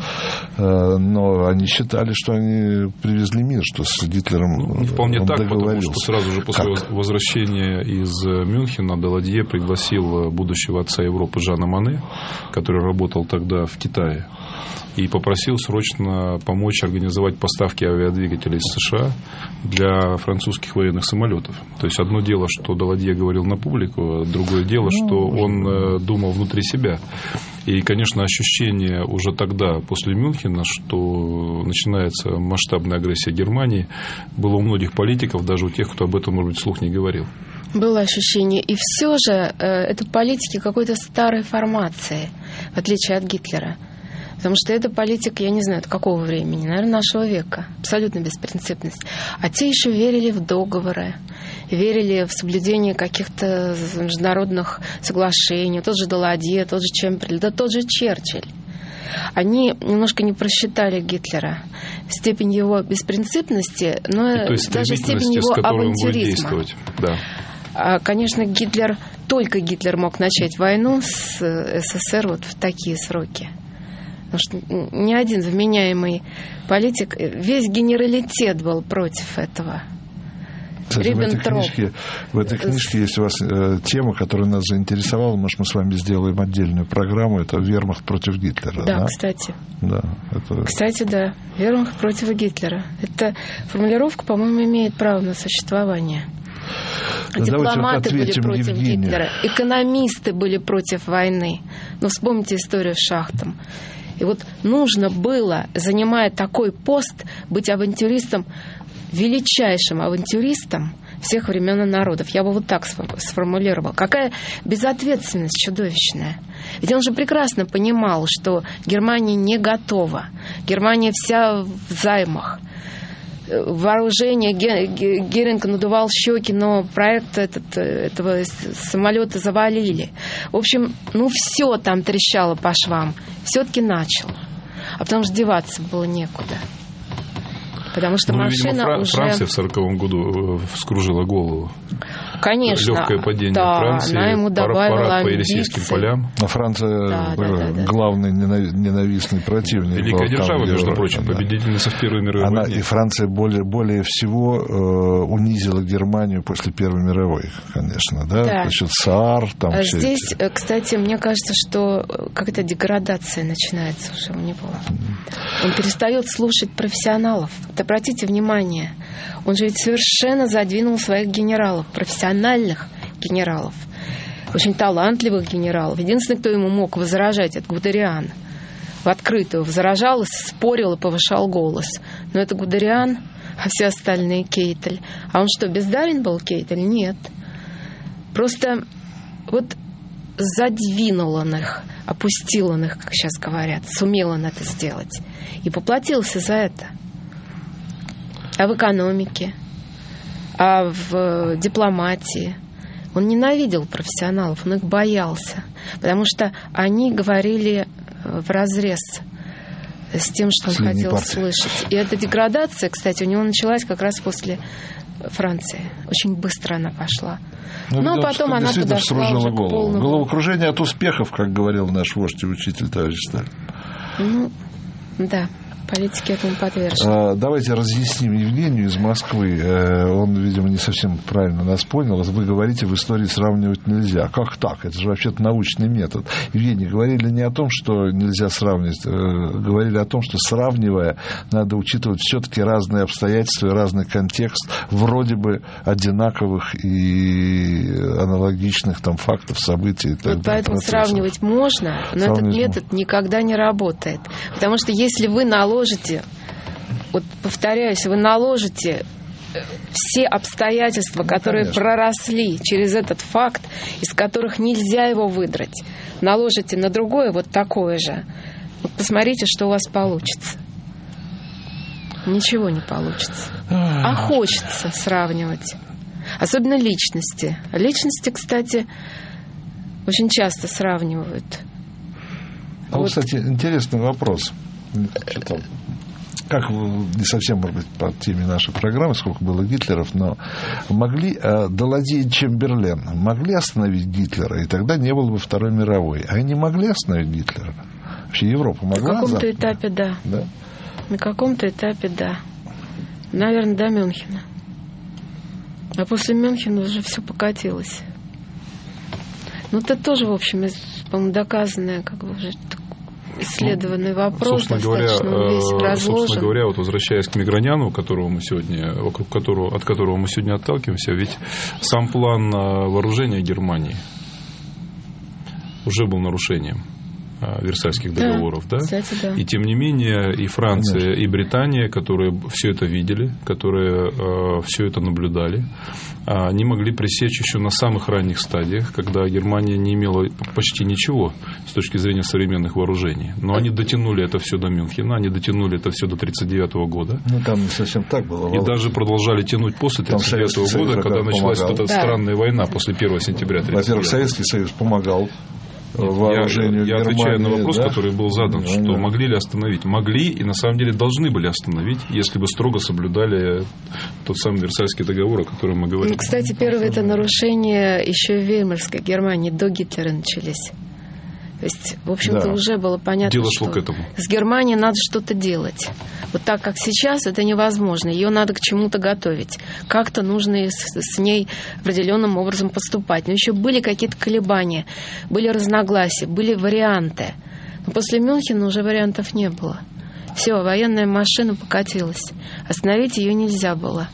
но они считали, что они привезли мир, что с Гитлером вполне он так, договорился. Потому что сразу же после возвращения из Мюнхена Даладье пригласил будущего отца Европы Жана Моне, который работал тогда в Китае, и попросил срочно помочь организовать поставки авиадвигателей из США для французских военных самолетов. То есть одно дело, что Даладье говорил на публику, а другое дело, что он думал внутри себя. И, конечно, ощущение уже тогда, после Мюнхена, что начинается масштабная агрессия Германии, было у многих политиков, даже у тех, кто об этом, может быть, вслух не говорил. Было ощущение. И все же это политики какой-то старой формации, в отличие от Гитлера. Потому что это политика, я не знаю, от какого времени, наверное, нашего века. Абсолютно беспринципность. А те еще верили в договоры, верили в соблюдение каких-то международных соглашений. Тот же Даладье, тот же Чемберлен, да тот же Черчилль. Они немножко не просчитали Гитлера. Степень его беспринципности, но даже степень его авантюризма. Да. Конечно, только Гитлер мог начать войну с СССР вот в такие сроки. Потому что ни один вменяемый политик, весь генералитет был против этого. Кстати, в этой книжке есть у вас тема, которая нас заинтересовала. Может, мы с вами сделаем отдельную программу. Это «Вермахт против Гитлера». Да, кстати. Да, Кстати, да. «Вермахт против Гитлера». Эта формулировка, по-моему, имеет право на существование. Дипломаты были против Гитлера, экономисты были против войны. Вспомните историю с Шахтом. И вот нужно было, занимая такой пост, быть авантюристом, величайшим авантюристом всех времен и народов. Я бы вот так сформулировал. Какая безответственность чудовищная. Ведь он же прекрасно понимал, что Германия не готова. Германия вся в займах. Вооружение, Геринг надувал щеки, но проект этого самолета завалили. В общем, все там трещало по швам. Все-таки начал. А потом же деваться было некуда. Потому что машина видимо, уже... Франция в 1940 году вскружила голову. Конечно. Легкое падение да, Франции, она ему добавила парад по Елисейским полям. Но Франция главный ненавистный противник. Великая держава, между прочим, победительница в Первой мировой войне. И Франция более всего унизила Германию после Первой мировой, конечно. Да? Значит, СААР. Там здесь, кстати, мне кажется, что какая-то деградация начинается уже у него. Он перестает слушать профессионалов. Вот обратите внимание, он же ведь совершенно задвинул своих генералов, профессиональных генералов, очень талантливых генералов. Единственный, кто ему мог возражать, это Гудериан. В открытую возражал, спорил и повышал голос. Но это Гудериан, а все остальные Кейтель. А он что, бездарен был, Кейтель? Нет. Просто вот задвинул он их, опустил он их, как сейчас говорят, сумел он это сделать. И поплатился за это. А в экономике, а в дипломатии. Он ненавидел профессионалов, он их боялся. Потому что они говорили вразрез с тем, что он хотел слышать. И эта деградация, кстати, у него началась как раз после Франции. Очень быстро она пошла. Но потом она подошла уже к полному... Головокружение от успехов, как говорил наш вождь и учитель товарищ Сталин. Ну, да. Политики этому подвержены. Давайте разъясним Евгению из Москвы. Он, видимо, не совсем правильно нас понял. Вы говорите, в истории сравнивать нельзя. Как так? Это же вообще-то научный метод. Евгений, говорили не о том, что нельзя сравнивать, говорили о том, что сравнивая, надо учитывать все-таки разные обстоятельства и разный контекст вроде бы одинаковых и аналогичных там фактов, событий. Вот поэтому сравнивать можно, но этот метод никогда не работает. Потому что если вы наложите, вот повторяюсь, вы наложите все обстоятельства, которые проросли через этот факт, из которых нельзя его выдрать, наложите на другое вот такое же, вот посмотрите, что у вас получится. Ничего не получится. А хочется сравнивать. Особенно личности. Личности, кстати, очень часто сравнивают. Вот, кстати, интересный вопрос. Читал. Как не совсем, может быть, по теме нашей программы, сколько было Гитлеров, но могли Далади и Чемберлен могли остановить Гитлера, и тогда не было бы Второй мировой. А они могли остановить Гитлера? Вообще Европа могла? На каком-то этапе, да. На каком-то этапе, да. Наверное, до Мюнхена. А после Мюнхена уже все покатилось. Ну, это тоже, в общем, по-моему, доказанное, как бы уже исследованный вопрос, достаточно весь разложен. Собственно говоря, вот возвращаясь к Миграняну, от которого мы сегодня отталкиваемся, ведь сам план вооружения Германии уже был нарушением Версальских договоров, да? Кстати, да. И тем не менее и Франция, конечно, и Британия, которые все это видели, которые все это наблюдали, они могли пресечь еще на самых ранних стадиях, когда Германия не имела почти ничего с точки зрения современных вооружений. Но они дотянули это все до Мюнхена, они дотянули это все до 1939 года. Ну, там не совсем так было. И даже продолжали тянуть после 1939 года, когда началась эта странная война после 1 сентября 1939. Во-первых, Советский Союз помогал вооружению Я отвечаю на вопрос, да? который был задан, что могли ли остановить. Могли и на самом деле должны были остановить, если бы строго соблюдали тот самый Версальский договор, о котором мы говорим. Ну, кстати, первое это нарушение еще в Веймарской Германии до Гитлера начались. То есть, в общем-то, уже было понятно, дело что шло к этому. С Германией надо что-то делать. Вот так, как сейчас, это невозможно. Ее надо к чему-то готовить. Как-то нужно с ней определенным образом поступать. Но еще были какие-то колебания, были разногласия, были варианты. Но после Мюнхена уже вариантов не было. Все, военная машина покатилась. Остановить ее нельзя было.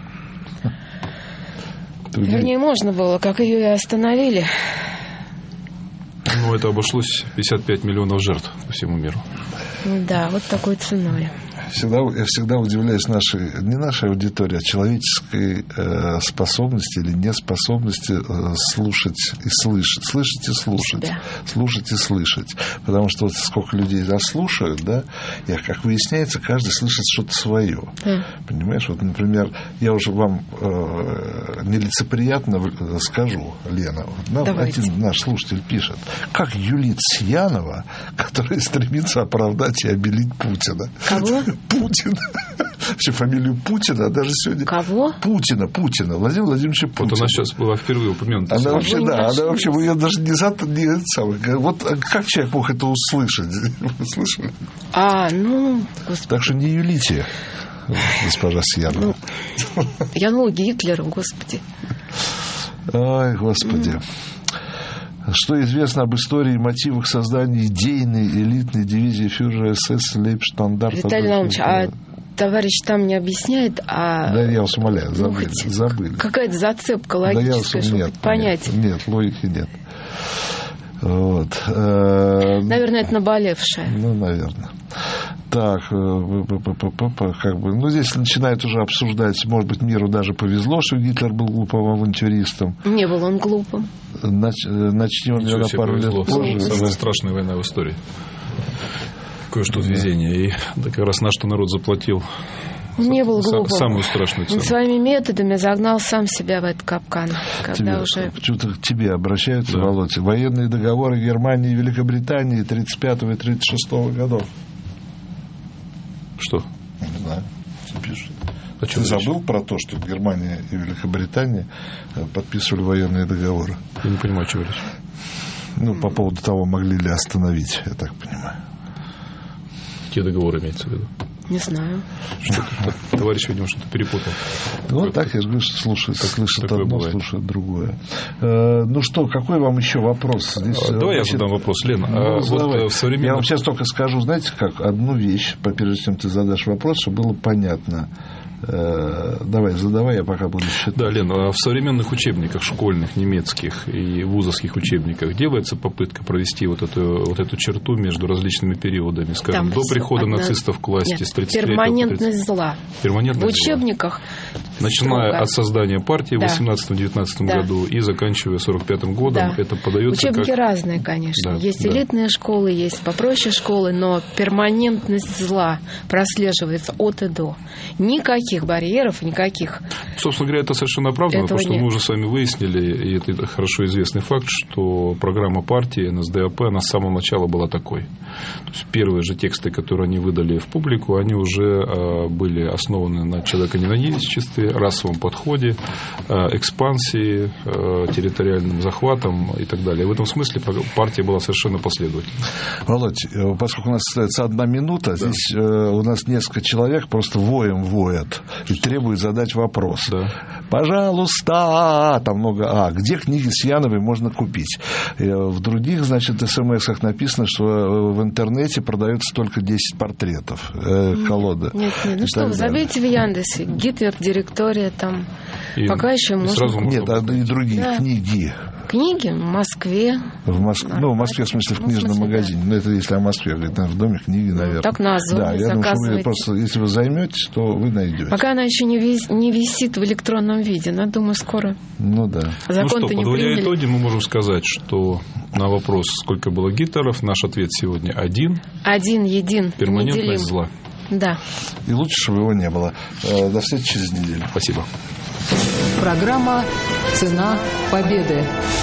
Вернее, можно было, как ее и остановили. Ну, это обошлось 55 миллионов жертв по всему миру. Да, вот такой ценой. Я всегда удивляюсь не нашей аудитории, а человеческой способности или неспособности слушать и слышать. Слышать и слушать. Да. Слушать и слышать. Потому что вот сколько людей нас слушают, да, и, как выясняется, каждый слышит что-то свое. Понимаешь? Вот, например, я уже вам нелицеприятно скажу, Лена. Один наш слушатель пишет, как юлит Сьянова, которая стремится оправдать и обелить Путина. Кого? Путин. Вообще фамилию Путина, даже сегодня... Кого? Путина, Владимира Владимировича Путина. Вот она сейчас была впервые упомянута. Она вообще, вы ее даже не вот как человек мог это услышать? Слышали? Господи. Так что не юлите, госпожа Сьянова. Гитлера, господи. Ой, господи. Что известно об истории и мотивах создания идейной элитной дивизии фюрера СС Лейбштандарта? Виталий Иванович, товарищ там не объясняет, Да, я вас умоляю, забыли. Какая-то зацепка логическая, чтобы понять. Нет, логики нет. Вот. Наверное, это наболевшее. Наверное. Так, здесь начинают уже обсуждать, может быть, миру даже повезло, что Гитлер был глупым авантюристом. Не был он глупым. Начнем на пару лет позже. Самая страшная война в истории. Кое-что везение. И как раз на что народ заплатил. Не был глупым. Самую страшную цену. Он своими методами загнал сам себя в этот капкан. Почему-то к тебе обращаются, да. Володь. Военные договоры Германии и Великобритании 1935 и 1936 годов. Что? Не знаю. Пишут. Ты забыл про то, что Германия и Великобритания подписывали военные договоры? Я не понимаю, о чем речь. По поводу того, могли ли остановить, я так понимаю. Какие договоры имеется в виду? Не знаю. Товарищ, видимо, что-то перепутал. Так я говорю, что слушает одно, бывает. Слушает другое. Какой вам еще вопрос? Давай я задам вопрос, Лена. Я вам сейчас только скажу, знаете, как одну вещь, прежде чем ты задашь вопрос, чтобы было понятно. Давай, задавай, я пока буду считать. Да, Лена, в современных учебниках школьных, немецких и вузовских учебниках делается попытка провести вот эту черту между различными периодами, скажем, до прихода нацистов к власти с 33 перманентность зла. В учебниках. Начиная от создания партии в 18-19 году и заканчивая 45-м годом, это подается учебники разные, конечно. Есть элитные школы, есть попроще школы, но перманентность зла прослеживается от и до. Никаких барьеров, никаких. Собственно говоря, это совершенно оправдано, потому что мы уже с вами выяснили, и это хорошо известный факт, что программа партии НСДАП, она с самого начала была такой. То есть первые же тексты, которые они выдали в публику, они уже были основаны на человеконенавистничестве, расовом подходе, экспансии, территориальным захватом и так далее. В этом смысле партия была совершенно последовательной. Володь, поскольку у нас остается 1 минута, здесь у нас несколько человек просто воют и требует задать вопрос. Пожалуйста, там много где книги Сьяновой можно купить? В других, смс-ах написано, что в интернете продается только 10 портретов. Колода. Нет, что вы забейте в Яндексе. Гитлер, директория там. Пока еще можно. Нет, и другие книги. Книги в Москве. В Москве, в смысле, в книжном магазине. Это если о Москве, в доме книги, наверное. Так на Озоне я думаю, что вы просто, если вы займетесь, то вы найдете. Пока она еще не висит в электронном виде, но, думаю, скоро. Закон-то не подводя итоги, мы можем сказать, что на вопрос, сколько было Гитлеров, наш ответ сегодня один. Один, един. Перманентность зла. Да. И лучше, чтобы его не было. До встречи через неделю. Спасибо. Программа «Цена победы».